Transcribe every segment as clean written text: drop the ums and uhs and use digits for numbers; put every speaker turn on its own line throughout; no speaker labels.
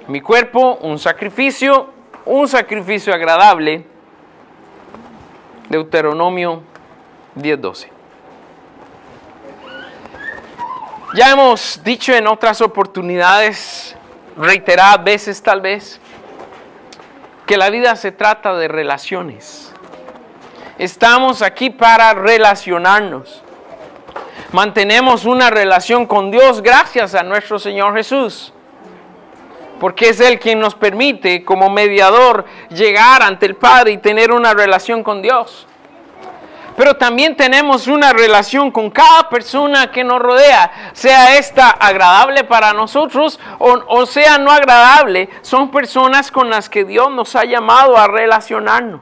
Mi cuerpo, un sacrificio agradable. Deuteronomio 10:12. Ya hemos dicho en otras oportunidades, reiteradas veces tal vez, que la vida se trata de relaciones. Estamos aquí para relacionarnos. Mantenemos una relación con Dios gracias a nuestro Señor Jesús, porque es Él quien nos permite como mediador llegar ante el Padre y tener una relación con Dios. Pero también tenemos una relación con cada persona que nos rodea, sea esta agradable para nosotros o sea no agradable. Son personas con las que Dios nos ha llamado a relacionarnos.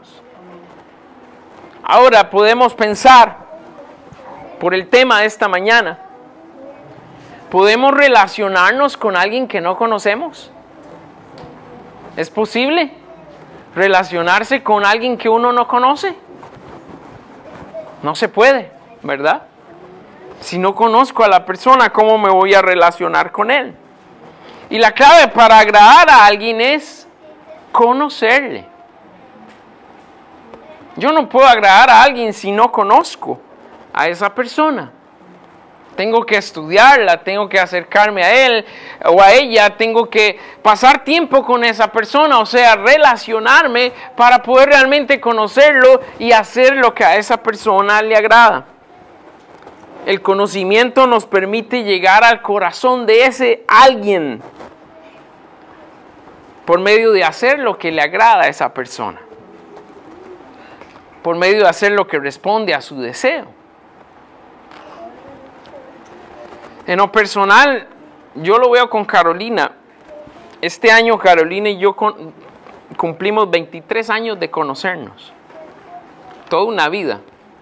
Ahora podemos pensar, por el tema de esta mañana, ¿podemos relacionarnos con alguien que no conocemos? ¿Es posible relacionarse con alguien que uno no conoce? No se puede, ¿verdad? Si no conozco a la persona, ¿cómo me voy a relacionar con él? Y la clave para agradar a alguien es conocerle. Yo no puedo agradar a alguien si no conozco a esa persona. Tengo que estudiarla, tengo que acercarme a él o a ella, tengo que pasar tiempo con esa persona, o sea, relacionarme para poder realmente conocerlo y hacer lo que a esa persona le agrada. El conocimiento nos permite llegar al corazón de ese alguien por medio de hacer lo que le agrada a esa persona, por medio de hacer lo que responde a su deseo. En lo personal, yo lo veo con Carolina. Este año Carolina y yo cumplimos 23 años de conocernos. Toda una vida.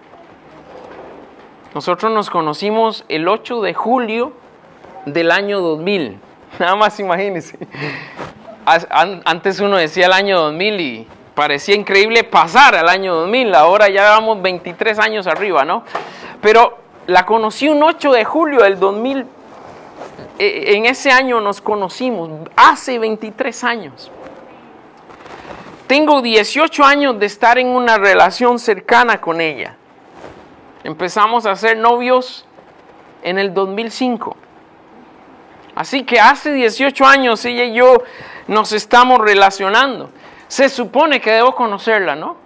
Nosotros nos conocimos el 8 de julio del año 2000. Nada más imagínense. Antes uno decía el año 2000 y parecía increíble pasar al año 2000. Ahora ya llevamos 23 años arriba, ¿no? Pero la conocí un 8 de julio del 2000. En ese año nos conocimos, hace 23 años. Tengo 18 años de estar en una relación cercana con ella. Empezamos a ser novios en el 2005. Así que hace 18 años ella y yo nos estamos relacionando. Se supone que debo conocerla, ¿no?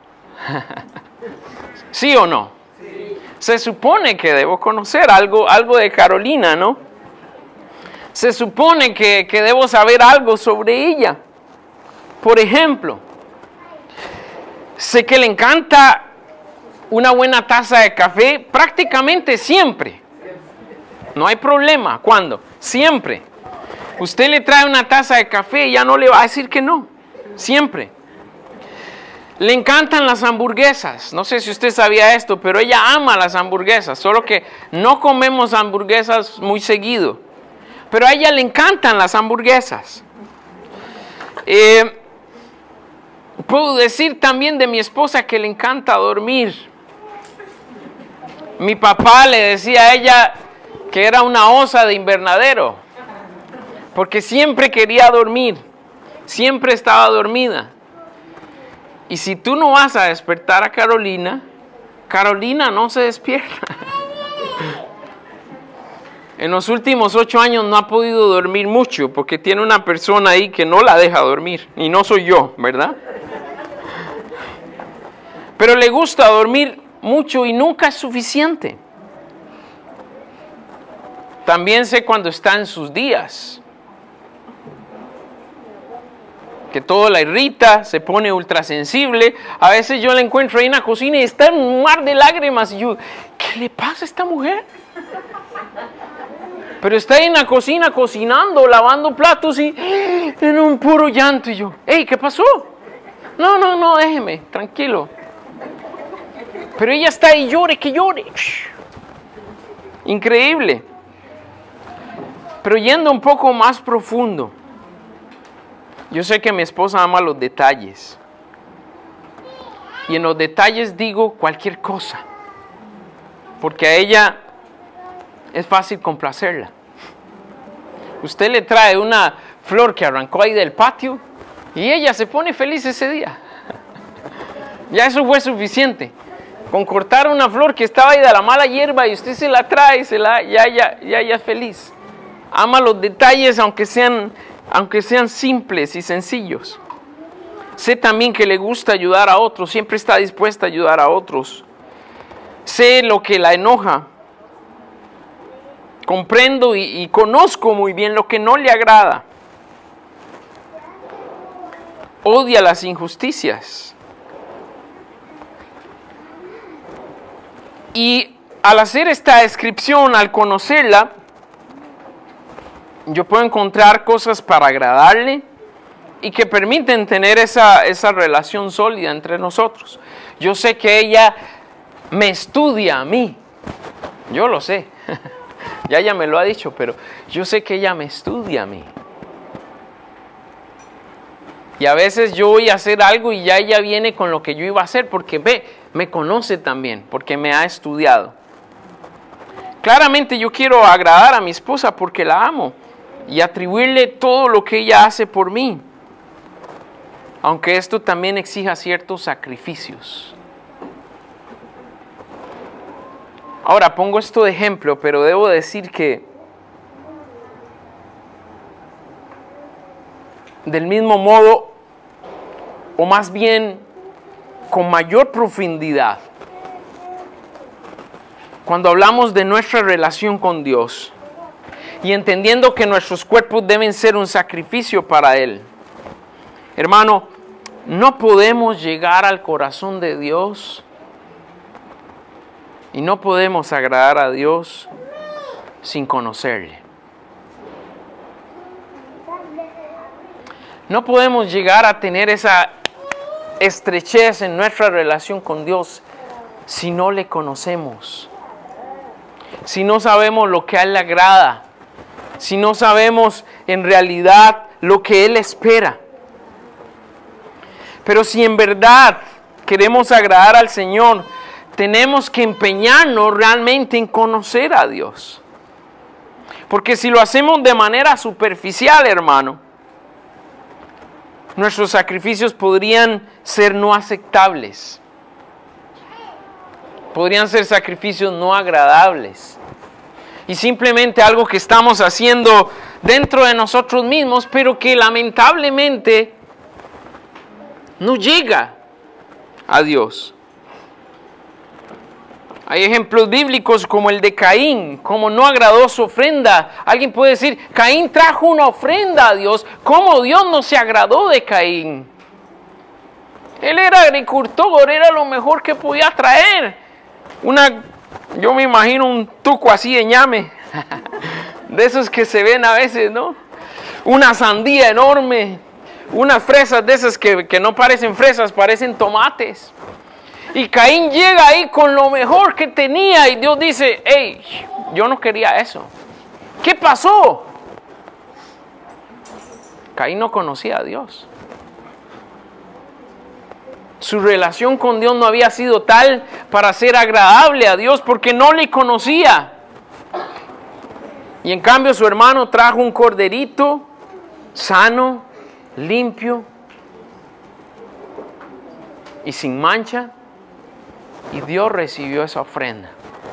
¿Sí o no? Se supone que debo conocer algo de Carolina, ¿no? Se supone que debo saber algo sobre ella. Por ejemplo, sé que le encanta una buena taza de café prácticamente siempre. No hay problema. ¿Cuándo? Siempre. Usted le trae una taza de café y ya no le va a decir que no. Siempre. Le encantan las hamburguesas. No sé si usted sabía esto, pero ella ama las hamburguesas. Solo que no comemos hamburguesas muy seguido. Pero a ella le encantan las hamburguesas. Puedo decir también de mi esposa que le encanta dormir. Mi papá le decía a ella que era una osa de invernadero. Porque siempre quería dormir. Siempre estaba dormida. Y si tú no vas a despertar a Carolina, Carolina no se despierta. En los últimos 8 años no ha podido dormir mucho porque tiene una persona ahí que no la deja dormir. Y no soy yo, ¿verdad? Pero le gusta dormir mucho y nunca es suficiente. También sé cuando está en sus días, que todo la irrita, se pone ultrasensible. A veces yo la encuentro ahí en la cocina y está en un mar de lágrimas. Y yo, ¿qué le pasa a esta mujer? Pero está ahí en la cocina cocinando, lavando platos y en un puro llanto. Y yo, hey, ¿qué pasó? No, déjeme, tranquilo. Pero ella está ahí, llore, que llore. Increíble. Pero yendo un poco más profundo, yo sé que mi esposa ama los detalles. Y en los detalles digo cualquier cosa. Porque a ella es fácil complacerla. Usted le trae una flor que arrancó ahí del patio y ella se pone feliz ese día. Ya eso fue suficiente. Con cortar una flor que estaba ahí de la mala hierba y usted se la trae, ya es feliz. Ama los detalles aunque sean simples y sencillos. Sé también que le gusta ayudar a otros, siempre está dispuesta a ayudar a otros. Sé lo que la enoja. Comprendo y conozco muy bien lo que no le agrada. Odia las injusticias. Y al hacer esta descripción, al conocerla, yo puedo encontrar cosas para agradarle y que permiten tener esa relación sólida entre nosotros. Yo sé que ella me estudia a mí. Yo lo sé. Ya ella me lo ha dicho, pero yo sé que ella me estudia a mí. Y a veces yo voy a hacer algo y ya ella viene con lo que yo iba a hacer porque me conoce también, porque me ha estudiado. Claramente yo quiero agradar a mi esposa porque la amo y atribuirle todo lo que ella hace por mí. Aunque esto también exija ciertos sacrificios. Ahora pongo esto de ejemplo, pero debo decir que del mismo modo, o más bien con mayor profundidad, cuando hablamos de nuestra relación con Dios y entendiendo que nuestros cuerpos deben ser un sacrificio para Él. Hermano, no podemos llegar al corazón de Dios y no podemos agradar a Dios sin conocerle. No podemos llegar a tener esa estrechez en nuestra relación con Dios si no le conocemos. Si no sabemos lo que a Él le agrada. Si no sabemos en realidad lo que Él espera. Pero si en verdad queremos agradar al Señor, tenemos que empeñarnos realmente en conocer a Dios. Porque si lo hacemos de manera superficial, hermano, nuestros sacrificios podrían ser no aceptables. Podrían ser sacrificios no agradables. Y simplemente algo que estamos haciendo dentro de nosotros mismos, pero que lamentablemente no llega a Dios. Hay ejemplos bíblicos como el de Caín, como no agradó su ofrenda. Alguien puede decir, Caín trajo una ofrenda a Dios. ¿Cómo Dios no se agradó de Caín? Él era agricultor, era lo mejor que podía traer. Yo me imagino un tuco así de ñame, de esos que se ven a veces, ¿no? Una sandía enorme, unas fresas de esas que no parecen fresas, parecen tomates. Y Caín llega ahí con lo mejor que tenía y Dios dice, hey, yo no quería eso. ¿Qué pasó? Caín no conocía a Dios. Su relación con Dios no había sido tal para ser agradable a Dios porque no le conocía. Y en cambio su hermano trajo un corderito sano, limpio y sin mancha. Y Dios recibió esa ofrenda.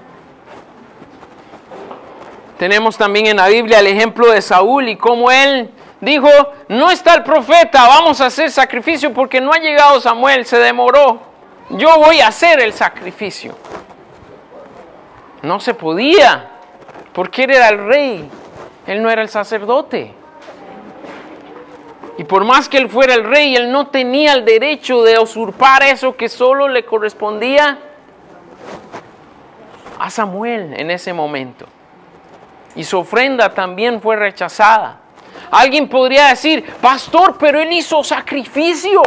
Tenemos también en la Biblia el ejemplo de Saúl y cómo él dijo, no está el profeta, vamos a hacer sacrificio porque no ha llegado Samuel, se demoró. Yo voy a hacer el sacrificio. No se podía, porque él era el rey, él no era el sacerdote. Y por más que él fuera el rey, él no tenía el derecho de usurpar eso que solo le correspondía a Samuel en ese momento. Y su ofrenda también fue rechazada. Alguien podría decir, pastor, pero él hizo sacrificio.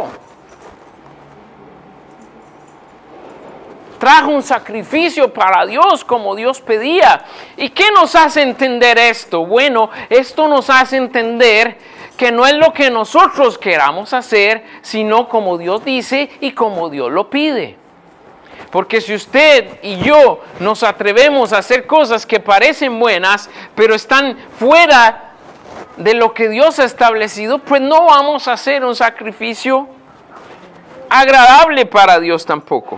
Trajo un sacrificio para Dios como Dios pedía. ¿Y qué nos hace entender esto? Bueno, esto nos hace entender que no es lo que nosotros queramos hacer, sino como Dios dice y como Dios lo pide. Porque si usted y yo nos atrevemos a hacer cosas que parecen buenas, pero están fuera de lo que Dios ha establecido, pues no vamos a hacer un sacrificio agradable para Dios tampoco.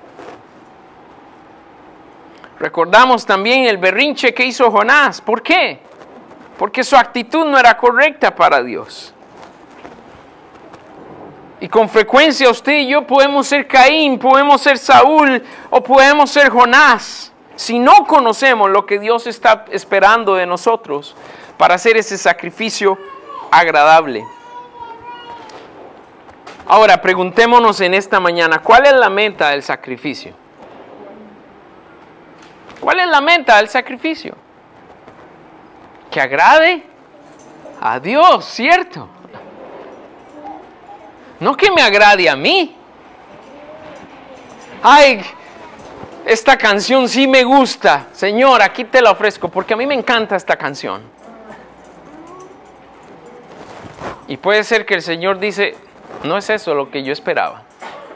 Recordamos también el berrinche que hizo Jonás. ¿Por qué? Porque su actitud no era correcta para Dios. Y con frecuencia usted y yo podemos ser Caín, podemos ser Saúl o podemos ser Jonás. Si no conocemos lo que Dios está esperando de nosotros para hacer ese sacrificio agradable. Ahora, preguntémonos en esta mañana, ¿cuál es la meta del sacrificio? ¿Cuál es la meta del sacrificio? Que agrade a Dios, ¿cierto? No que me agrade a mí. Ay, esta canción sí me gusta. Señor, aquí te la ofrezco porque a mí me encanta esta canción. Y puede ser que el Señor dice, no es eso lo que yo esperaba.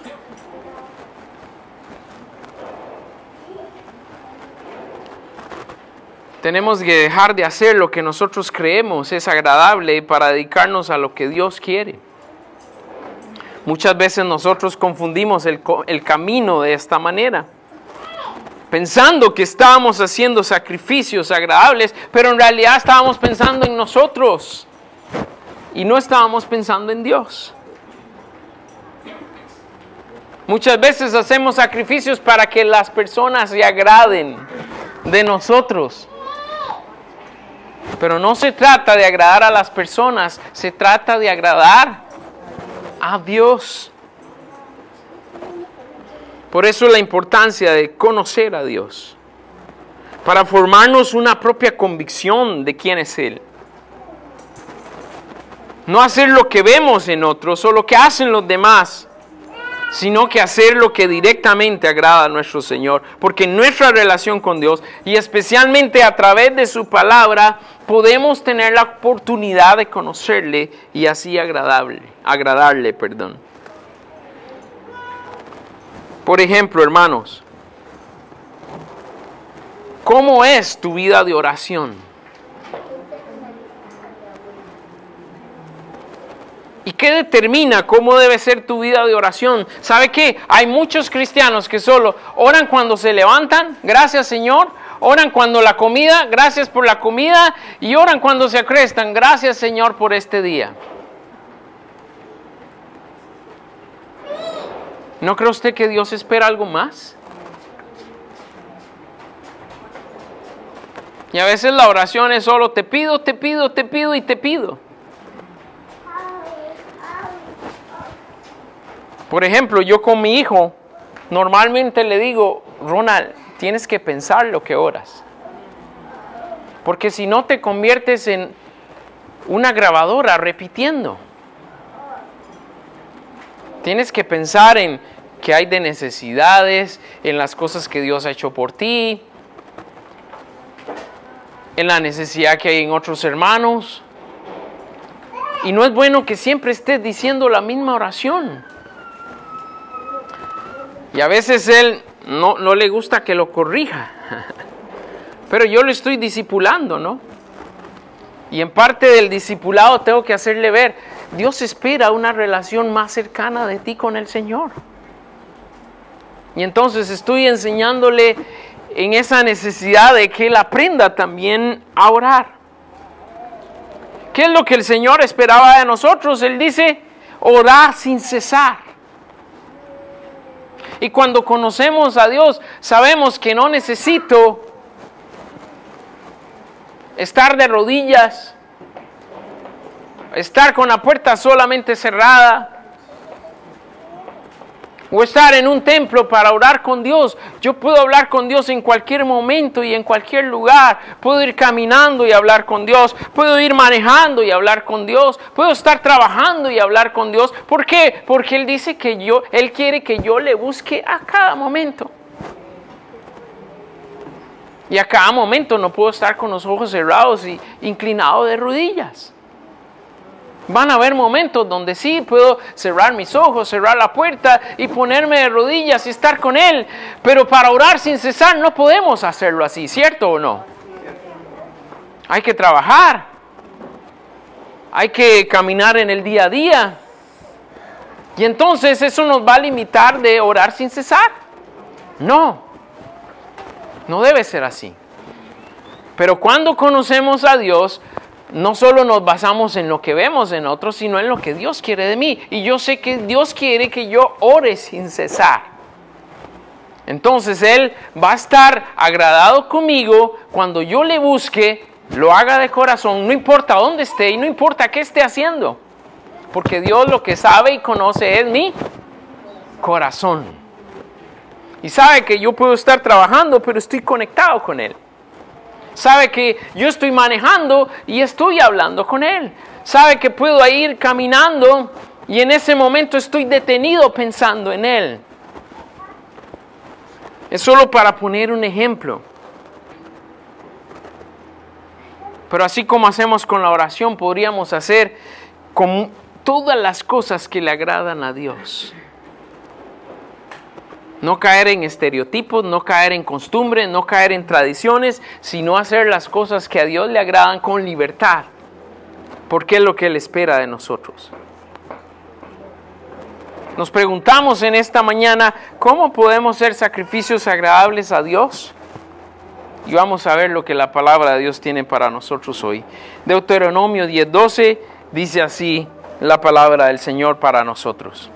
Tenemos que dejar de hacer lo que nosotros creemos es agradable para dedicarnos a lo que Dios quiere. Muchas veces nosotros confundimos el camino de esta manera, pensando que estábamos haciendo sacrificios agradables, pero en realidad estábamos pensando en nosotros y no estábamos pensando en Dios. Muchas veces hacemos sacrificios para que las personas se agraden de nosotros. Pero no se trata de agradar a las personas, se trata de agradar a Dios. Por eso la importancia de conocer a Dios, para formarnos una propia convicción de quién es Él. No hacer lo que vemos en otros o lo que hacen los demás, sino que hacer lo que directamente agrada a nuestro Señor. Porque nuestra relación con Dios, y especialmente a través de su palabra, podemos tener la oportunidad de conocerle y así agradarle. Por ejemplo, hermanos, ¿cómo es tu vida de oración? ¿Y qué determina cómo debe ser tu vida de oración? ¿Sabe qué? Hay muchos cristianos que solo oran cuando se levantan, gracias Señor. Oran cuando la comida, gracias por la comida. Y oran cuando se acuestan, gracias Señor por este día. ¿No cree usted que Dios espera algo más? Y a veces la oración es solo te pido, te pido, te pido y te pido. Por ejemplo, yo con mi hijo normalmente le digo, Ronald, tienes que pensar lo que oras. Porque si no te conviertes en una grabadora repitiendo. Tienes que pensar en qué hay de necesidades, en las cosas que Dios ha hecho por ti, en la necesidad que hay en otros hermanos. Y no es bueno que siempre estés diciendo la misma oración. Y a veces él no le gusta que lo corrija. Pero yo lo estoy discipulando, ¿no? Y en parte del discipulado tengo que hacerle ver, Dios espera una relación más cercana de ti con el Señor. Y entonces estoy enseñándole en esa necesidad de que él aprenda también a orar. ¿Qué es lo que el Señor esperaba de nosotros? Él dice, orar sin cesar. Y cuando conocemos a Dios, sabemos que no necesito estar de rodillas, estar con la puerta solamente cerrada, o estar en un templo para orar con Dios. Yo puedo hablar con Dios en cualquier momento y en cualquier lugar. Puedo ir caminando y hablar con Dios. Puedo ir manejando y hablar con Dios. Puedo estar trabajando y hablar con Dios. ¿Por qué? Porque Él dice que Él quiere que yo le busque a cada momento. Y a cada momento no puedo estar con los ojos cerrados y inclinado de rodillas. Van a haber momentos donde sí puedo cerrar mis ojos, cerrar la puerta y ponerme de rodillas y estar con Él. Pero para orar sin cesar no podemos hacerlo así, ¿cierto o no? Hay que trabajar. hay que caminar en el día a día. Y entonces eso nos va a limitar de orar sin cesar. No debe ser así. Pero cuando conocemos a Dios, no solo nos basamos en lo que vemos en otros, sino en lo que Dios quiere de mí. Y yo sé que Dios quiere que yo ore sin cesar. Entonces Él va a estar agradado conmigo cuando yo le busque, lo haga de corazón, no importa dónde esté y no importa qué esté haciendo. Porque Dios lo que sabe y conoce es mi corazón. Y sabe que yo puedo estar trabajando, pero estoy conectado con Él. Sabe que yo estoy manejando y estoy hablando con Él. Sabe que puedo ir caminando y en ese momento estoy detenido pensando en Él. Es solo para poner un ejemplo. Pero así como hacemos con la oración, podríamos hacer con todas las cosas que le agradan a Dios. No caer en estereotipos, no caer en costumbres, no caer en tradiciones, sino hacer las cosas que a Dios le agradan con libertad, porque es lo que Él espera de nosotros. Nos preguntamos en esta mañana, ¿cómo podemos hacer sacrificios agradables a Dios? Y vamos a ver lo que la palabra de Dios tiene para nosotros hoy. Deuteronomio 10:12 dice así la palabra del Señor para nosotros.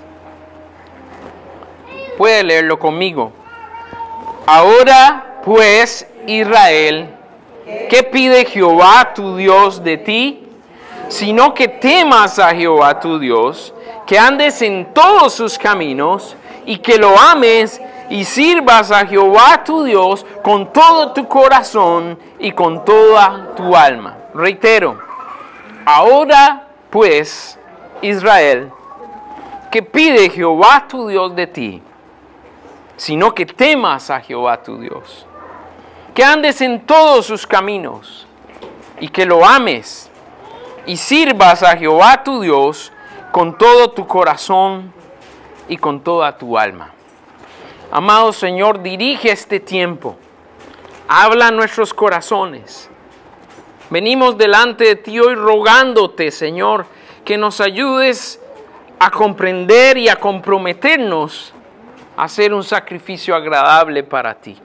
Puede leerlo conmigo. Ahora pues, Israel, ¿qué pide Jehová tu Dios de ti? Sino que temas a Jehová tu Dios, que andes en todos sus caminos y que lo ames y sirvas a Jehová tu Dios con todo tu corazón y con toda tu alma. Reitero, ahora pues, Israel, ¿qué pide Jehová tu Dios de ti? Sino que temas a Jehová tu Dios, que andes en todos sus caminos y que lo ames y sirvas a Jehová tu Dios con todo tu corazón y con toda tu alma. Amado Señor, dirige este tiempo, habla a nuestros corazones. Venimos delante de ti hoy rogándote, Señor, que nos ayudes a comprender y a comprometernos hacer un sacrificio agradable para ti.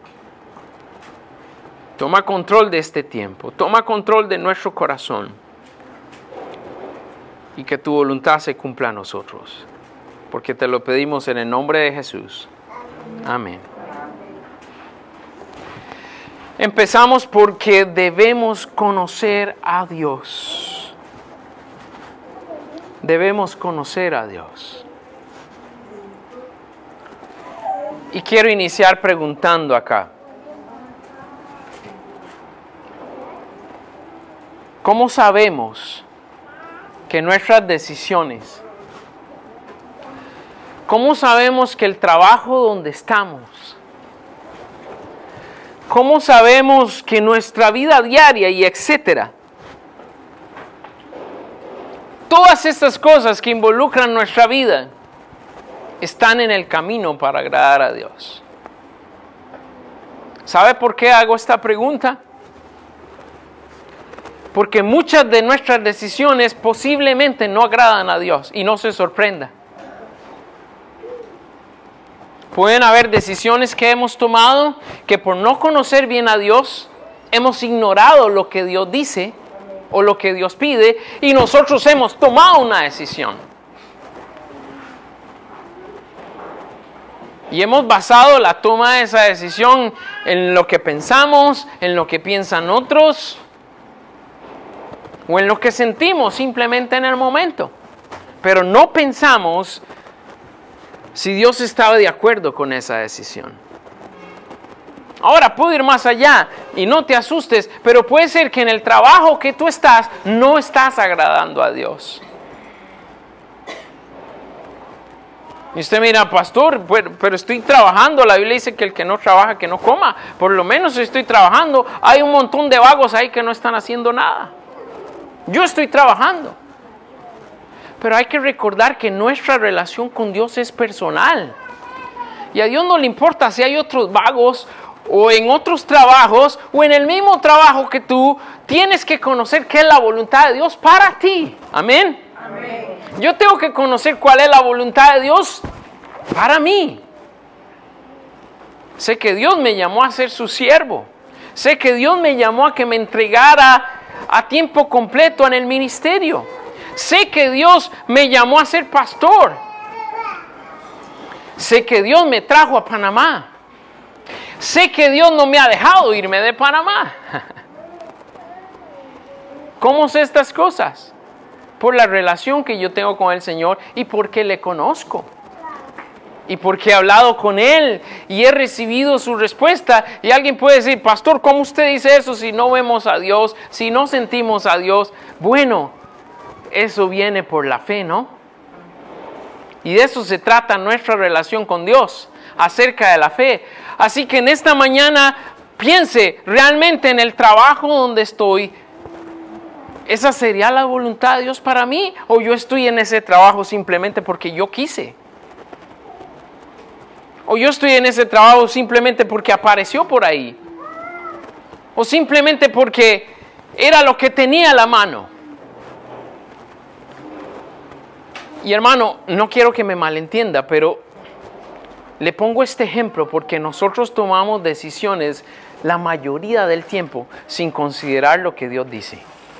Toma control de este tiempo, toma control de nuestro corazón y que tu voluntad se cumpla a nosotros, porque te lo pedimos en el nombre de Jesús. Amén. Empezamos porque debemos conocer a Dios. Debemos conocer a Dios. Y quiero iniciar preguntando acá. ¿Cómo sabemos que nuestras decisiones, cómo sabemos que el trabajo donde estamos, cómo sabemos que nuestra vida diaria y etcétera, todas estas cosas que involucran nuestra vida, están en el camino para agradar a Dios? ¿Sabe por qué hago esta pregunta? Porque muchas de nuestras decisiones posiblemente no agradan a Dios, y no se sorprenda. Pueden haber decisiones que hemos tomado que por no conocer bien a Dios, hemos ignorado lo que Dios dice o lo que Dios pide, y nosotros hemos tomado una decisión. Y hemos basado la toma de esa decisión en lo que pensamos, en lo que piensan otros, o en lo que sentimos simplemente en el momento. Pero no pensamos si Dios estaba de acuerdo con esa decisión. Ahora, puedo ir más allá y no te asustes, pero puede ser que en el trabajo que tú estás, no estás agradando a Dios. Y usted mira, pastor, pero estoy trabajando. La Biblia dice que el que no trabaja, que no coma. Por lo menos estoy trabajando. Hay un montón de vagos ahí que no están haciendo nada. Yo estoy trabajando. Pero hay que recordar que nuestra relación con Dios es personal. Y a Dios no le importa si hay otros vagos o en otros trabajos, o en el mismo trabajo que tú, tienes que conocer qué es la voluntad de Dios para ti. Amén.
Amén.
Yo tengo que conocer cuál es la voluntad de Dios para mí. Sé que Dios me llamó a ser su siervo. Sé que Dios me llamó a que me entregara a tiempo completo en el ministerio. Sé que Dios me llamó a ser pastor. Sé que Dios me trajo a Panamá. Sé que Dios no me ha dejado irme de Panamá. ¿Cómo sé estas cosas? Por la relación que yo tengo con el Señor y porque le conozco. Y porque he hablado con Él y he recibido su respuesta. Y alguien puede decir, pastor, ¿cómo usted dice eso si no vemos a Dios, si no sentimos a Dios? Bueno, eso viene por la fe, ¿no? Y de eso se trata nuestra relación con Dios, acerca de la fe. Así que en esta mañana piense realmente en el trabajo donde estoy. ¿Esa sería la voluntad de Dios para mí? ¿O yo estoy en ese trabajo simplemente porque yo quise? ¿O yo estoy en ese trabajo simplemente porque apareció por ahí? ¿O simplemente porque era lo que tenía a la mano? Y hermano, no quiero que me malentienda, pero le pongo este ejemplo porque nosotros tomamos decisiones la mayoría del tiempo sin considerar lo que Dios dice.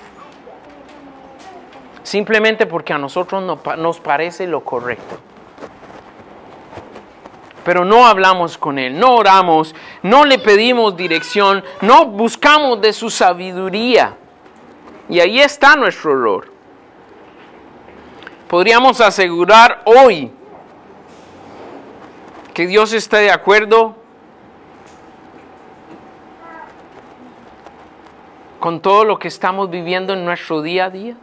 Simplemente porque a nosotros nos parece lo correcto. Pero no hablamos con Él, no oramos, no le pedimos dirección, no buscamos de su sabiduría. Y ahí está nuestro error. Podríamos asegurar hoy que Dios está de acuerdo con todo lo que estamos viviendo en nuestro día a día.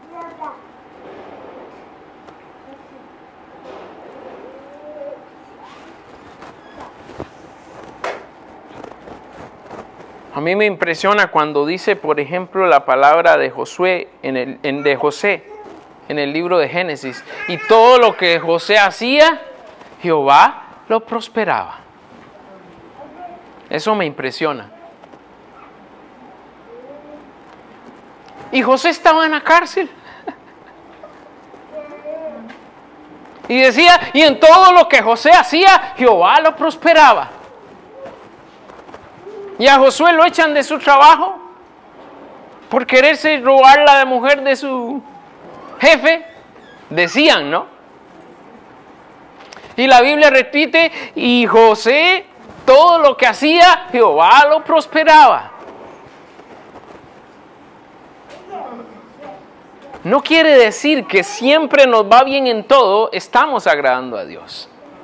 A mí me impresiona cuando dice, por ejemplo, la palabra de Josué de José en el libro de Génesis. Y todo lo que José hacía, Jehová lo prosperaba. Eso me impresiona. Y José estaba en la cárcel. Y decía, y en todo lo que José hacía, Jehová lo prosperaba. Y a Josué lo echan de su trabajo por quererse robar la mujer de su jefe. Decían, ¿no? Y la Biblia repite, y José, todo lo que hacía, Jehová lo prosperaba. No quiere decir que siempre nos va bien en todo, estamos agradando a Dios.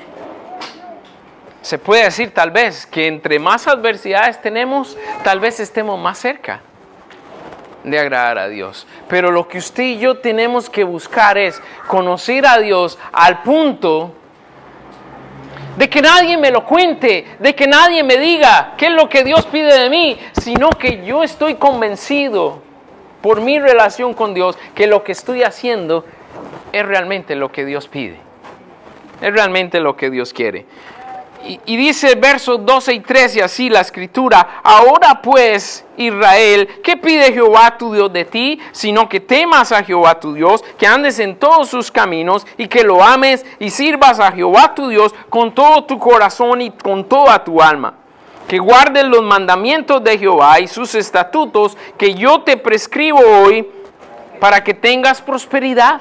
Se puede decir tal vez que entre más adversidades tenemos, tal vez estemos más cerca de agradar a Dios. Pero lo que usted y yo tenemos que buscar es conocer a Dios al punto de que nadie me lo cuente, de que nadie me diga qué es lo que Dios pide de mí, sino que yo estoy convencido por mi relación con Dios que lo que estoy haciendo es realmente lo que Dios pide. Es realmente lo que Dios quiere. Y dice versos 12 y 13 así la escritura: ahora pues, Israel, ¿qué pide Jehová tu Dios de ti? Sino que temas a Jehová tu Dios, que andes en todos sus caminos y que lo ames y sirvas a Jehová tu Dios con todo tu corazón y con toda tu alma. Que guardes los mandamientos de Jehová y sus estatutos que yo te prescribo hoy para que tengas prosperidad.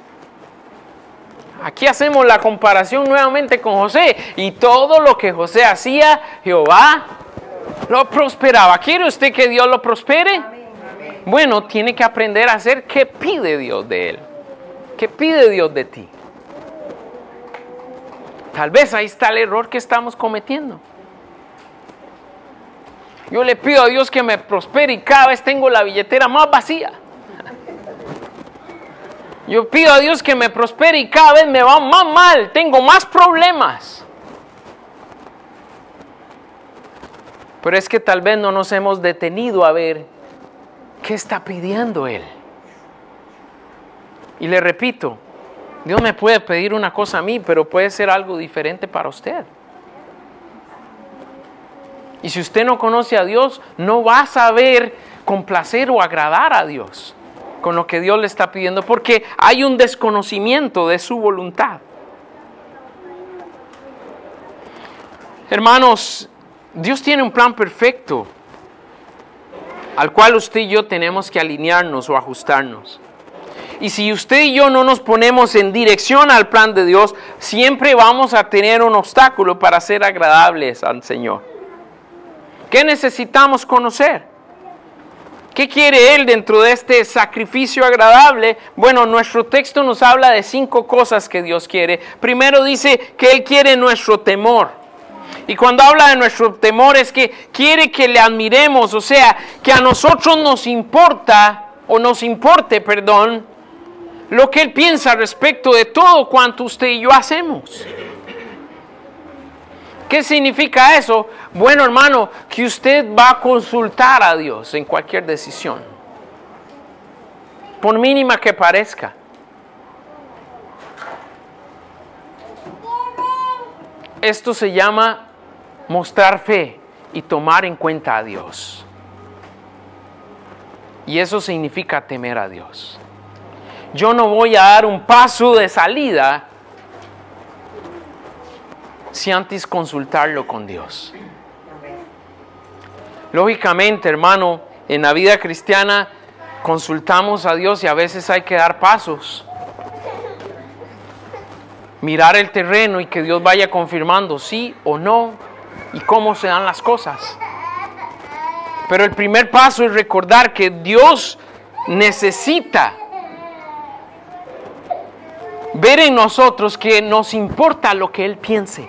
Aquí hacemos la comparación nuevamente con José. Y todo lo que José hacía, Jehová lo prosperaba. ¿Quiere usted que Dios lo prospere? Bueno, tiene que aprender a hacer qué pide Dios de él. ¿Qué pide Dios de ti? Tal vez ahí está el error que estamos cometiendo. Yo le pido a Dios que me prospere y cada vez tengo la billetera más vacía. Yo pido a Dios que me prospere y cada vez me va más mal, tengo más problemas. Pero es que tal vez no nos hemos detenido a ver qué está pidiendo Él. Y le repito, Dios me puede pedir una cosa a mí, pero puede ser algo diferente para usted. Y si usted no conoce a Dios, no va a saber complacer o agradar a Dios con lo que Dios le está pidiendo, porque hay un desconocimiento de su voluntad. Hermanos, Dios tiene un plan perfecto al cual usted y yo tenemos que alinearnos o ajustarnos. Y si usted y yo no nos ponemos en dirección al plan de Dios, siempre vamos a tener un obstáculo para ser agradables al Señor. ¿Qué necesitamos conocer? ¿Qué quiere Él dentro de este sacrificio agradable? Bueno, nuestro texto nos habla de 5 cosas que Dios quiere. Primero dice que Él quiere nuestro temor. Y cuando habla de nuestro temor es que quiere que le admiremos, o sea, que a nosotros nos importa, o nos importe, perdón, lo que Él piensa respecto de todo cuanto usted y yo hacemos. ¿Qué significa eso? Bueno, hermano, que usted va a consultar a Dios en cualquier decisión, por mínima que parezca. Esto se llama mostrar fe y tomar en cuenta a Dios. Y eso significa temer a Dios. Yo no voy a dar un paso de salida si antes consultarlo con Dios. Lógicamente, hermano, en la vida cristiana consultamos a Dios y a veces hay que dar pasos. Mirar el terreno y que Dios vaya confirmando sí o no y cómo se dan las cosas. Pero el primer paso es recordar que Dios necesita ver en nosotros que nos importa lo que Él piense.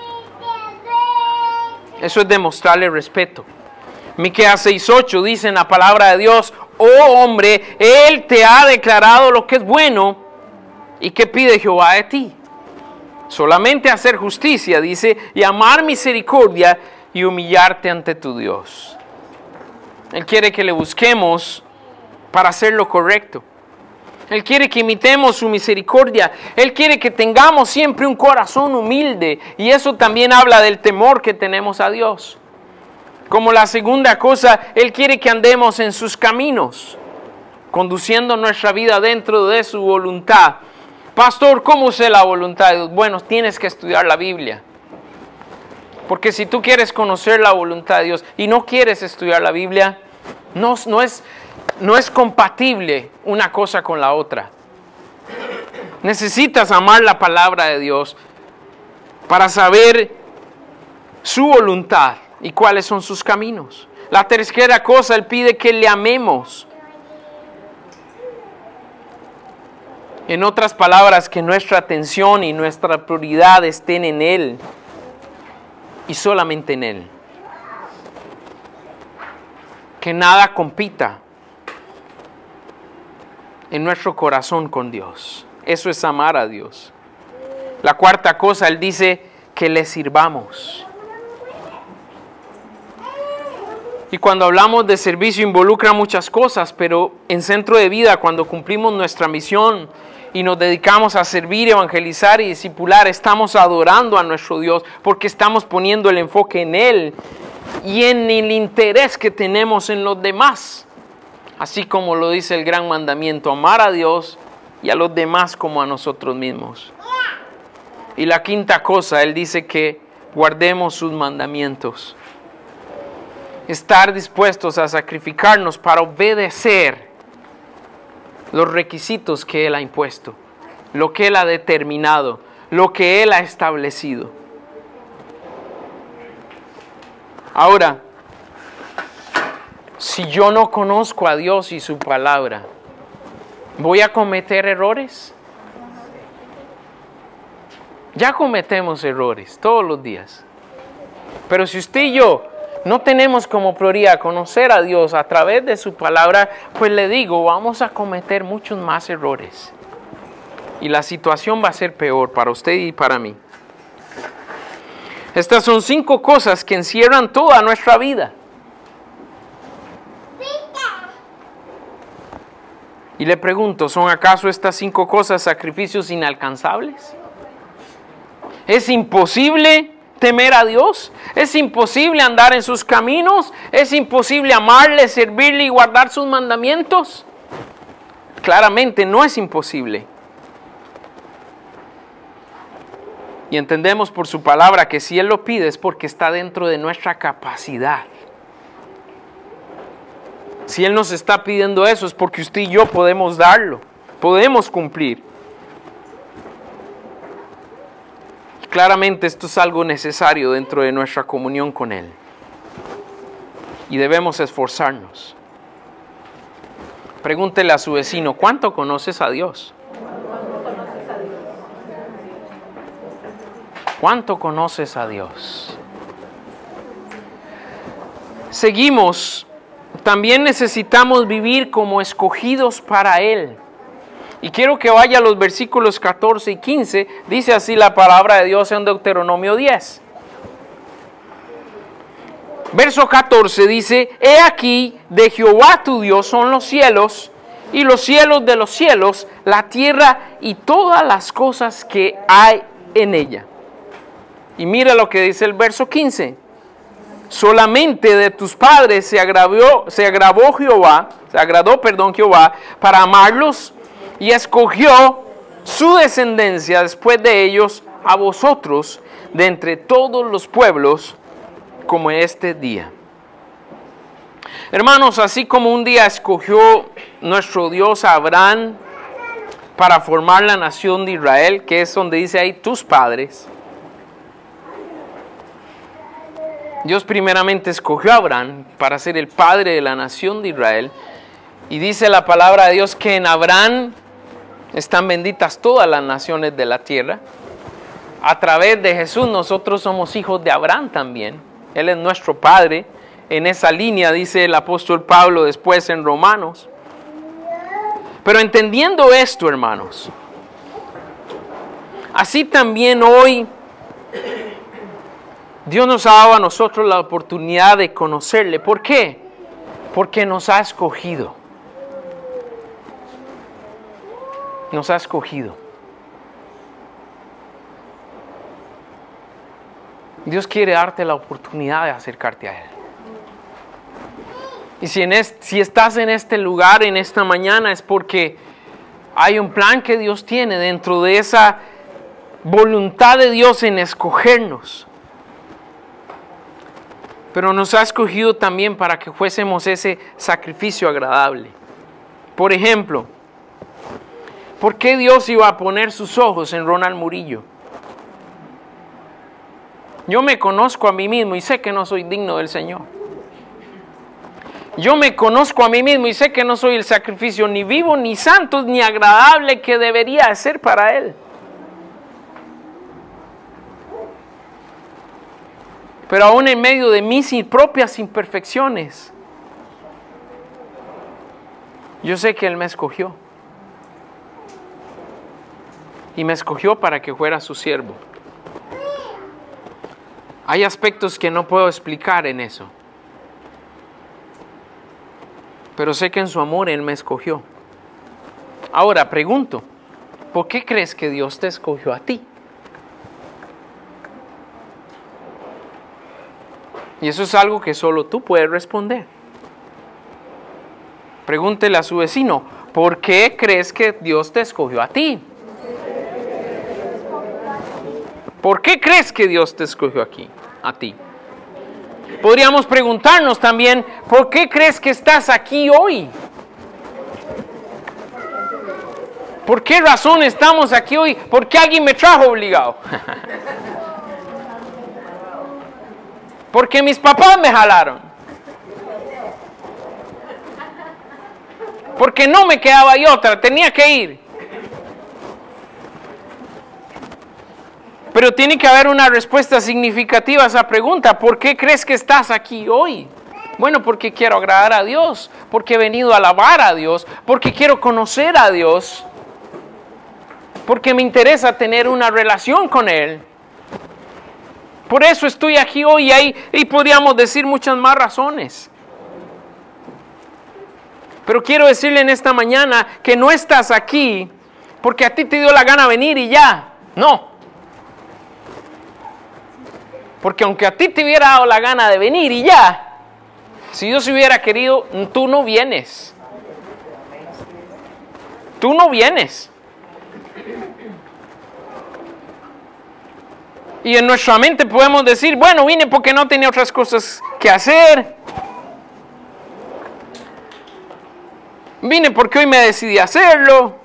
Eso es demostrarle respeto. Miqueas 6:8 dice en la palabra de Dios: oh hombre, Él te ha declarado lo que es bueno. ¿Y qué pide Jehová de ti? Solamente hacer justicia, dice, y amar misericordia y humillarte ante tu Dios. Él quiere que le busquemos para hacer lo correcto. Él quiere que imitemos su misericordia. Él quiere que tengamos siempre un corazón humilde. Y eso también habla del temor que tenemos a Dios. Como la segunda cosa, Él quiere que andemos en sus caminos, conduciendo nuestra vida dentro de su voluntad. Pastor, ¿cómo sé la voluntad de Dios? Bueno, tienes que estudiar la Biblia. Porque si tú quieres conocer la voluntad de Dios y no quieres estudiar la Biblia, no es compatible una cosa con la otra. Necesitas amar la palabra de Dios para saber su voluntad y cuáles son sus caminos. La tercera cosa, Él pide que le amemos. En otras palabras, que nuestra atención y nuestra prioridad estén en Él y solamente en Él. Que nada compita en nuestro corazón con Dios. Eso es amar a Dios. La cuarta cosa, Él dice que le sirvamos. Y cuando hablamos de servicio involucra muchas cosas, pero en Centro de Vida, cuando cumplimos nuestra misión y nos dedicamos a servir, evangelizar y discipular, estamos adorando a nuestro Dios porque estamos poniendo el enfoque en Él y en el interés que tenemos en los demás. Así como lo dice el gran mandamiento, amar a Dios y a los demás como a nosotros mismos. Y la quinta cosa, Él dice que guardemos sus mandamientos. Estar dispuestos a sacrificarnos para obedecer los requisitos que Él ha impuesto, lo que Él ha determinado, lo que Él ha establecido. Ahora, si yo no conozco a Dios y su palabra, ¿voy a cometer errores? Ya cometemos errores todos los días. Pero si usted y yo no tenemos como prioridad conocer a Dios a través de su palabra, pues le digo, vamos a cometer muchos más errores. Y la situación va a ser peor para usted y para mí. Estas son 5 cosas que encierran toda nuestra vida. Y le pregunto, ¿son acaso estas 5 cosas sacrificios inalcanzables? ¿Es imposible temer a Dios? ¿Es imposible andar en sus caminos? ¿Es imposible amarle, servirle y guardar sus mandamientos? Claramente no es imposible. Y entendemos por su palabra que si Él lo pide es porque está dentro de nuestra capacidad. Si Él nos está pidiendo eso es porque usted y yo podemos darlo, podemos cumplir. Claramente esto es algo necesario dentro de nuestra comunión con Él. Y debemos esforzarnos. Pregúntele a su vecino, ¿cuánto conoces a Dios? ¿Cuánto conoces a Dios? Seguimos. También necesitamos vivir como escogidos para Él. Y quiero que vaya a los versículos 14 y 15. Dice así la palabra de Dios en Deuteronomio 10. Verso 14 dice, He aquí, de Jehová tu Dios son los cielos, y los cielos de los cielos, la tierra y todas las cosas que hay en ella. Y mira lo que dice el verso 15. Solamente de tus padres se agradó Jehová para amarlos, y escogió su descendencia después de ellos a vosotros de entre todos los pueblos como este día. Hermanos, así como un día escogió nuestro Dios a Abraham para formar la nación de Israel, que es donde dice ahí tus padres, Dios primeramente escogió a Abraham para ser el padre de la nación de Israel. Y dice la palabra de Dios que en Abraham están benditas todas las naciones de la tierra. A través de Jesús nosotros somos hijos de Abraham también. Él es nuestro padre. En esa línea dice el apóstol Pablo después en Romanos. Pero entendiendo esto, hermanos, así también hoy Dios nos ha dado a nosotros la oportunidad de conocerle. ¿Por qué? Porque nos ha escogido. Nos ha escogido. Dios quiere darte la oportunidad de acercarte a Él. Y si estás en este lugar, en esta mañana, es porque hay un plan que Dios tiene dentro de esa voluntad de Dios en escogernos. Pero nos ha escogido también para que fuésemos ese sacrificio agradable. Por ejemplo, ¿por qué Dios iba a poner sus ojos en Ronald Murillo? Yo me conozco a mí mismo y sé que no soy digno del Señor. Yo me conozco a mí mismo y sé que no soy el sacrificio ni vivo, ni santo, ni agradable que debería ser para Él. Pero aún en medio de mis propias imperfecciones, yo sé que Él me escogió. Y me escogió para que fuera su siervo. Hay aspectos que no puedo explicar en eso. Pero sé que en su amor Él me escogió. Ahora pregunto, ¿por qué crees que Dios te escogió a ti? Y eso es algo que solo tú puedes responder. Pregúntele a su vecino, ¿por qué crees que Dios te escogió a ti? ¿Por qué crees que Dios te escogió aquí, a ti? Podríamos preguntarnos también, ¿por qué crees que estás aquí hoy? ¿Por qué razón estamos aquí hoy? ¿Por qué alguien me trajo obligado? Porque mis papás me jalaron. Porque no me quedaba y otra, tenía que ir. Pero tiene que haber una respuesta significativa a esa pregunta. ¿Por qué crees que estás aquí hoy? Bueno, porque quiero agradar a Dios, porque he venido a alabar a Dios, porque quiero conocer a Dios, porque me interesa tener una relación con Él. Por eso estoy aquí hoy y podríamos decir muchas más razones. Pero quiero decirle en esta mañana que no estás aquí porque a ti te dio la gana venir y ya. No. Porque aunque a ti te hubiera dado la gana de venir y ya, si Dios hubiera querido, tú no vienes. Tú no vienes. Y en nuestra mente podemos decir, bueno, vine porque no tenía otras cosas que hacer. Vine porque hoy me decidí a hacerlo.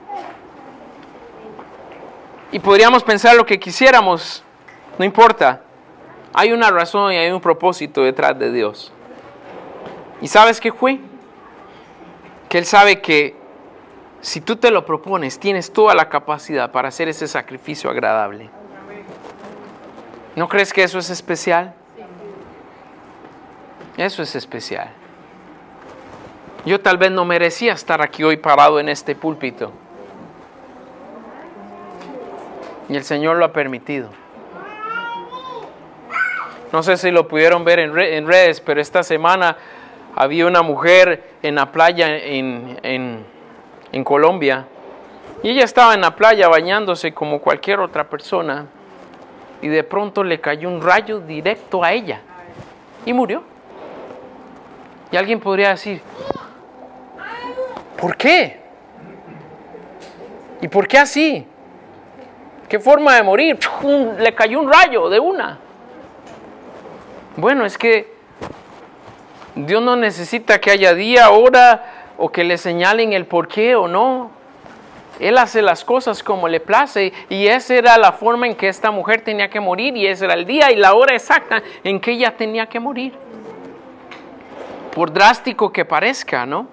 Y podríamos pensar lo que quisiéramos. No importa. Hay una razón y hay un propósito detrás de Dios. ¿Y sabes qué fue? Que Él sabe que si tú te lo propones, tienes toda la capacidad para hacer ese sacrificio agradable. ¿No crees que eso es especial? Eso es especial. Yo tal vez no merecía estar aquí hoy parado en este púlpito. Y el Señor lo ha permitido. No sé si lo pudieron ver en redes, pero esta semana había una mujer en la playa en Colombia. Y ella estaba en la playa bañándose como cualquier otra persona. Y de pronto le cayó un rayo directo a ella. Y murió. Y alguien podría decir, ¿por qué? ¿Y por qué así? ¿Qué forma de morir? Le cayó un rayo de una. Bueno, es que Dios no necesita que haya día, hora o que le señalen el por qué o no. Él hace las cosas como le place y esa era la forma en que esta mujer tenía que morir y ese era el día y la hora exacta en que ella tenía que morir. Por drástico que parezca, ¿no?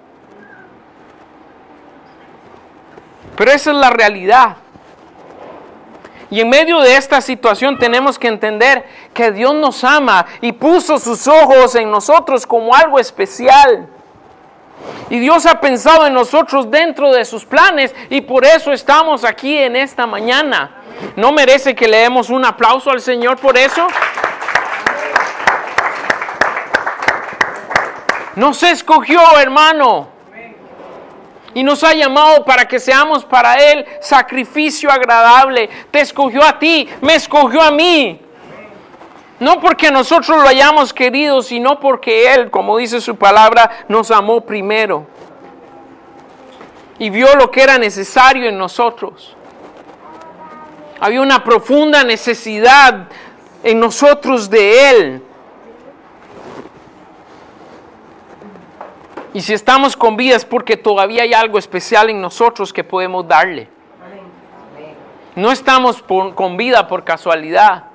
Pero esa es la realidad. Y en medio de esta situación tenemos que entender que Dios nos ama y puso sus ojos en nosotros como algo especial. Y Dios ha pensado en nosotros dentro de sus planes y por eso estamos aquí en esta mañana. ¿No merece que le demos un aplauso al Señor por eso? Nos escogió, hermano. Y nos ha llamado para que seamos para Él sacrificio agradable. Te escogió a ti, me escogió a mí. No porque nosotros lo hayamos querido, sino porque Él, como dice su palabra, nos amó primero. Y vio lo que era necesario en nosotros. Había una profunda necesidad en nosotros de Él. Y si estamos con vida es porque todavía hay algo especial en nosotros que podemos darle. No estamos con vida por casualidad.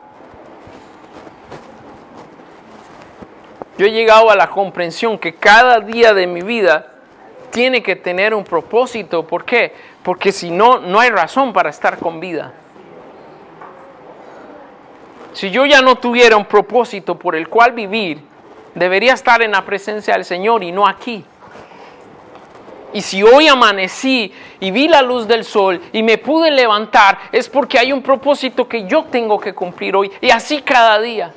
Yo he llegado a la comprensión que cada día de mi vida tiene que tener un propósito. ¿Por qué? Porque si no, no hay razón para estar con vida. Si yo ya no tuviera un propósito por el cual vivir, debería estar en la presencia del Señor y no aquí. Y si hoy amanecí y vi la luz del sol y me pude levantar, es porque hay un propósito que yo tengo que cumplir hoy. Y así cada día.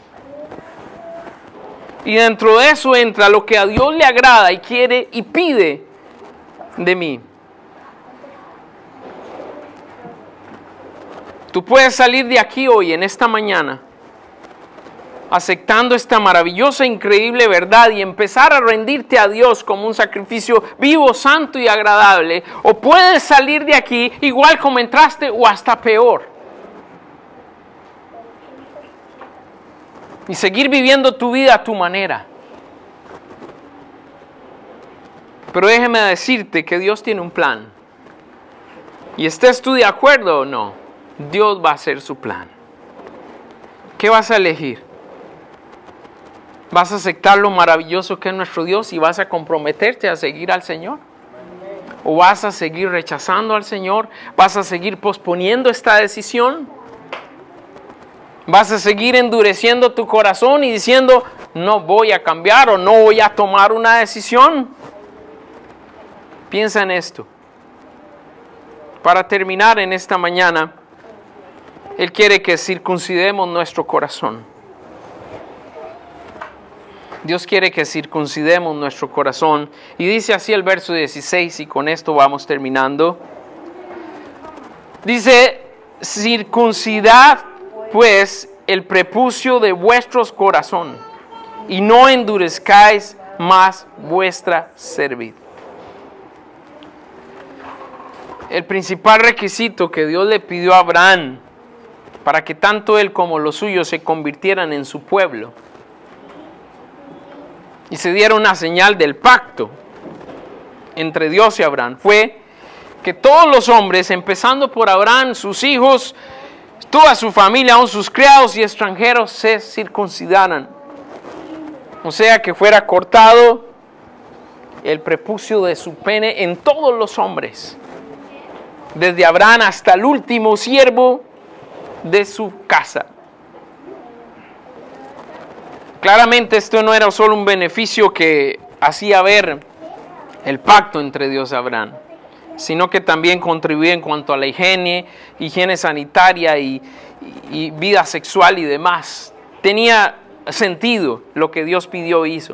Y dentro de eso entra lo que a Dios le agrada y quiere y pide de mí. Tú puedes salir de aquí hoy, en esta mañana, aceptando esta maravillosa, increíble verdad y empezar a rendirte a Dios como un sacrificio vivo, santo y agradable. O puedes salir de aquí igual como entraste o hasta peor. Y seguir viviendo tu vida a tu manera. Pero déjeme decirte que Dios tiene un plan. Y estés tú de acuerdo o no, Dios va a hacer su plan. ¿Qué vas a elegir? ¿Vas a aceptar lo maravilloso que es nuestro Dios y vas a comprometerte a seguir al Señor? ¿O vas a seguir rechazando al Señor? ¿Vas a seguir posponiendo esta decisión? ¿Vas a seguir endureciendo tu corazón y diciendo, no voy a cambiar o no voy a tomar una decisión? Piensa en esto. Para terminar en esta mañana, Él quiere que circuncidemos nuestro corazón. Dios quiere que circuncidemos nuestro corazón. Y dice así el verso 16, y con esto vamos terminando. Dice, circuncidad pues el prepucio de vuestros corazón y no endurezcáis más vuestra cerviz. El principal requisito que Dios le pidió a Abraham para que tanto él como los suyos se convirtieran en su pueblo y se diera una señal del pacto entre Dios y Abraham fue que todos los hombres, empezando por Abraham, sus hijos, toda su familia, aun sus criados y extranjeros, se circuncidaran. O sea, que fuera cortado el prepucio de su pene en todos los hombres, desde Abraham hasta el último siervo de su casa. Claramente esto no era solo un beneficio que hacía ver el pacto entre Dios y Abraham, sino que también contribuía en cuanto a la higiene sanitaria y vida sexual y demás. Tenía sentido lo que Dios pidió e hizo.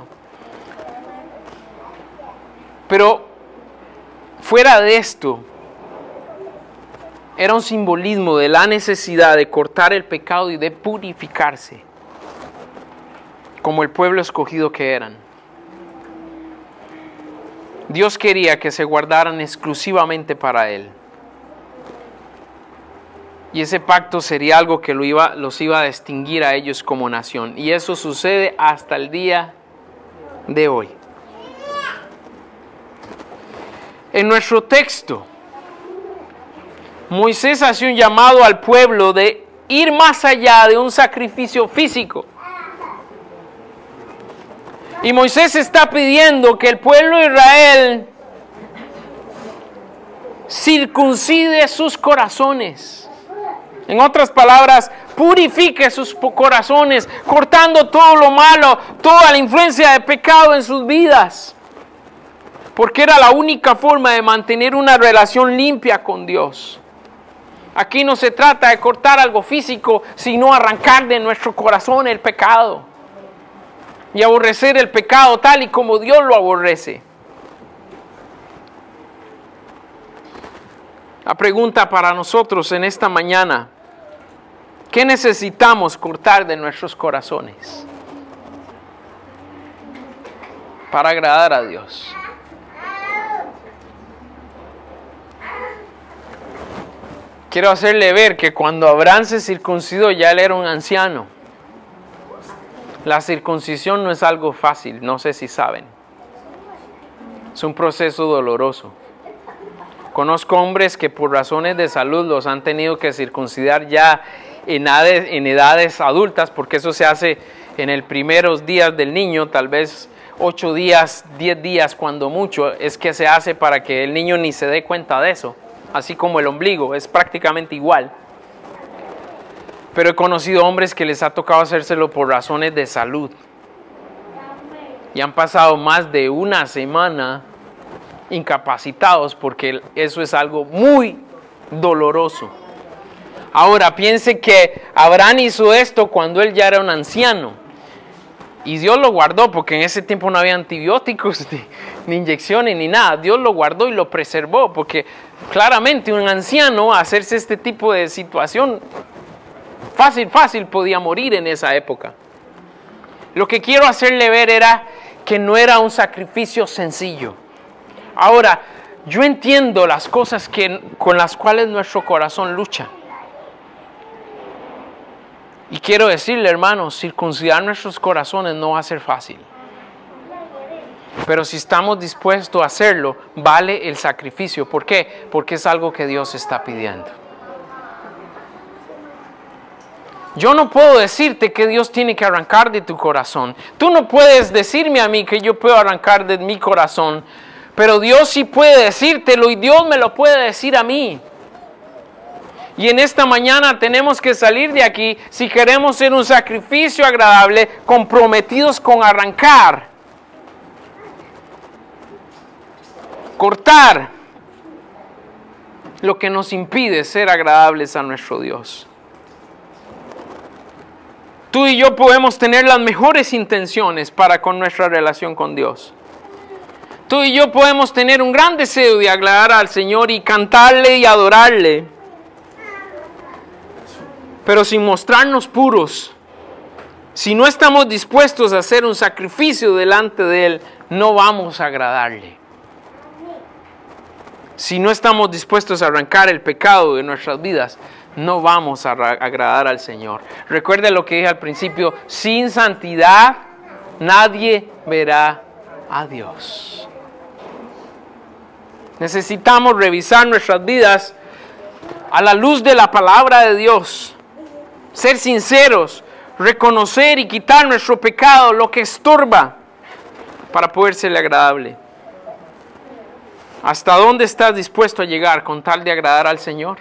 Pero fuera de esto, era un simbolismo de la necesidad de cortar el pecado y de purificarse, como el pueblo escogido que eran. Dios quería que se guardaran exclusivamente para Él. Y ese pacto sería algo que los iba a distinguir a ellos como nación. Y eso sucede hasta el día de hoy. En nuestro texto, Moisés hace un llamado al pueblo de ir más allá de un sacrificio físico. Y Moisés está pidiendo que el pueblo de Israel circuncide sus corazones. En otras palabras, purifique sus corazones, cortando todo lo malo, toda la influencia de pecado en sus vidas. Porque era la única forma de mantener una relación limpia con Dios. Aquí no se trata de cortar algo físico, sino arrancar de nuestro corazón el pecado. Y aborrecer el pecado tal y como Dios lo aborrece. La pregunta para nosotros en esta mañana: ¿qué necesitamos cortar de nuestros corazones para agradar a Dios? Quiero hacerle ver que cuando Abraham se circuncidó ya él era un anciano. La circuncisión no es algo fácil, no sé si saben. Es un proceso doloroso. Conozco hombres que por razones de salud los han tenido que circuncidar ya en edades adultas, porque eso se hace en los primeros días del niño, tal vez 8 días, 10 días cuando mucho, es que se hace para que el niño ni se dé cuenta de eso. Así como el ombligo, es prácticamente igual. Pero he conocido hombres que les ha tocado hacérselo por razones de salud. Y han pasado más de una semana incapacitados porque eso es algo muy doloroso. Ahora piense que Abraham hizo esto cuando él ya era un anciano. Y Dios lo guardó porque en ese tiempo no había antibióticos, ni inyecciones, ni nada. Dios lo guardó y lo preservó porque claramente un anciano hacerse este tipo de situación fácil podía morir en esa época. Lo que quiero hacerle ver era que no era un sacrificio sencillo. Ahora, yo entiendo las cosas con las cuales nuestro corazón lucha. Y quiero decirle, hermanos, circuncidar nuestros corazones no va a ser fácil. Pero si estamos dispuestos a hacerlo, vale el sacrificio. ¿Por qué? Porque es algo que Dios está pidiendo. Yo no puedo decirte que Dios tiene que arrancar de tu corazón. Tú no puedes decirme a mí que yo puedo arrancar de mi corazón. Pero Dios sí puede decírtelo y Dios me lo puede decir a mí. Y en esta mañana tenemos que salir de aquí si queremos ser un sacrificio agradable, comprometidos con arrancar, cortar lo que nos impide ser agradables a nuestro Dios. Tú y yo podemos tener las mejores intenciones para con nuestra relación con Dios. Tú y yo podemos tener un gran deseo de agradar al Señor y cantarle y adorarle. Pero sin mostrarnos puros, si no estamos dispuestos a hacer un sacrificio delante de Él, no vamos a agradarle. Si no estamos dispuestos a arrancar el pecado de nuestras vidas, no vamos a agradar al Señor. Recuerde lo que dije al principio, sin santidad nadie verá a Dios. Necesitamos revisar nuestras vidas a la luz de la palabra de Dios. Ser sinceros, reconocer y quitar nuestro pecado, lo que estorba, para poder serle agradable. ¿Hasta dónde estás dispuesto a llegar con tal de agradar al Señor?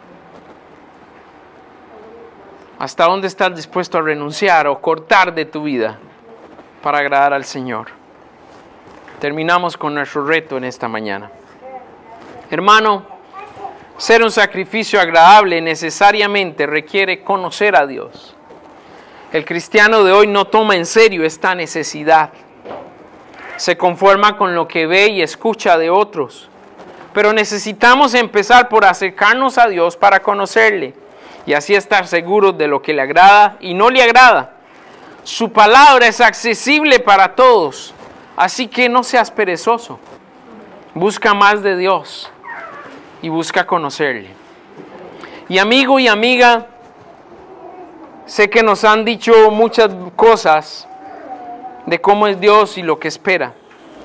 ¿Hasta dónde estás dispuesto a renunciar o cortar de tu vida para agradar al Señor? Terminamos con nuestro reto en esta mañana. Hermano, ser un sacrificio agradable necesariamente requiere conocer a Dios. El cristiano de hoy no toma en serio esta necesidad. Se conforma con lo que ve y escucha de otros. Pero necesitamos empezar por acercarnos a Dios para conocerle y así estar seguros de lo que le agrada y no le agrada. Su palabra es accesible para todos, así que no seas perezoso. Busca más de Dios y busca conocerle. Y amigo y amiga, sé que nos han dicho muchas cosas de cómo es Dios y lo que espera.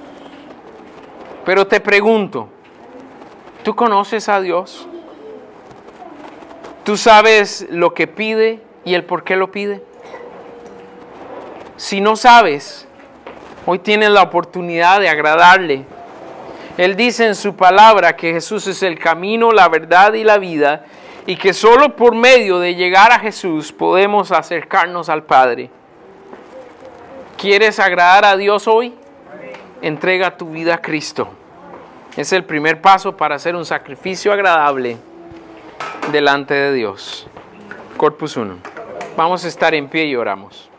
Pero te pregunto, ¿tú conoces a Dios? ¿Tú sabes lo que pide y el por qué lo pide? Si no sabes, hoy tienes la oportunidad de agradarle. Él dice en su palabra que Jesús es el camino, la verdad y la vida, y que solo por medio de llegar a Jesús podemos acercarnos al Padre. ¿Quieres agradar a Dios hoy? Entrega tu vida a Cristo. Es el primer paso para hacer un sacrificio agradable delante de Dios. Corpus Unum. Vamos a estar en pie y oramos.